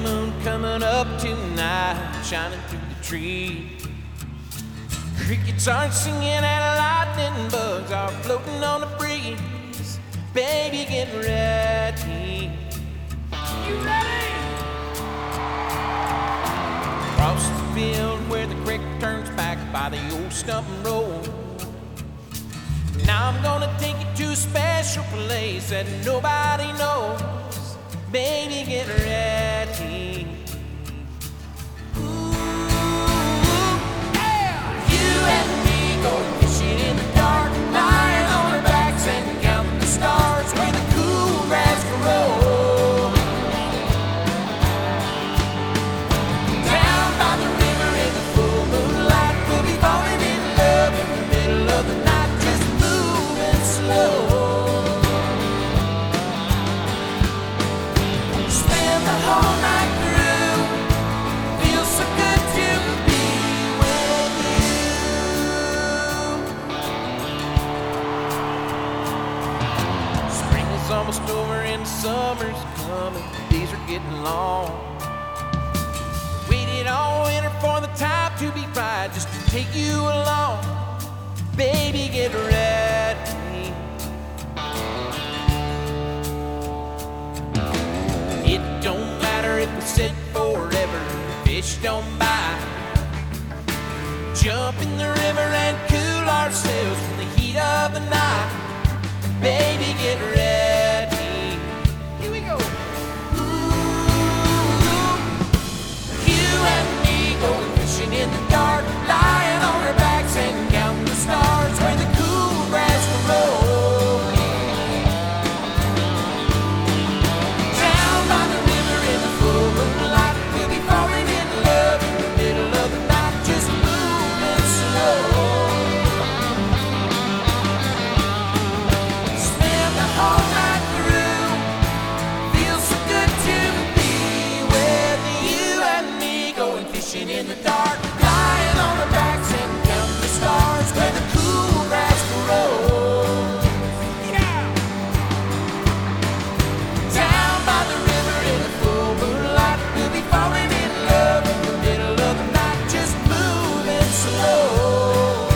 moon coming up tonight, shining through the trees. Crickets aren't singing and lightning bugs are floating on the breeze. Baby, get ready. You ready? Across the field where the creek turns back by the old stump and road. Now I'm gonna take you to a special place that nobody knows. Baby, get ready. Ooh, yeah. You and me go fishing in the dark, lying on our backs and counting the stars where the cool grass grows. Down by the river in the full moonlight, we'll be falling in love in the middle of the night, just moving slow. Spend the whole night through, feels so good to be with you. Spring is almost over and summer's coming, the days are getting long. Waited all winter for the time to be right, just to take you along. Baby, get ready. It don't matter if we sit forever, fish don't bite. Jump in the river and cool ourselves from the heat of the night. Baby, get ready. Here we go. Ooh, you and me going fishing in the dark, lying on our backs and counting the stars where the cool grass will roll. Down by the river in the full moonlight, we'll be falling in love in the middle of the night, just moving slow. Spend the whole night through, feels so good to be with you and me going fishing in the dark, lying on our backs and counting the stars where the cool grass grows. Yeah. Down by the river in the full moonlight, we'll be falling in love in the middle of the night, just moving slow.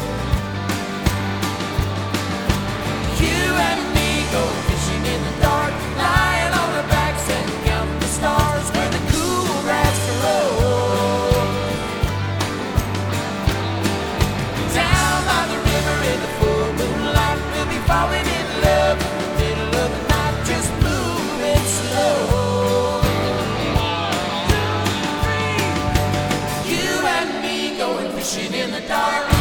You and me go fishing in the dark, lying on our backs and counting the stars where the cool grass grows. Down by the river in the full moonlight, we'll be falling in love in the middle of the night, just moving slow. 2, 3. You and me going fishing in the dark.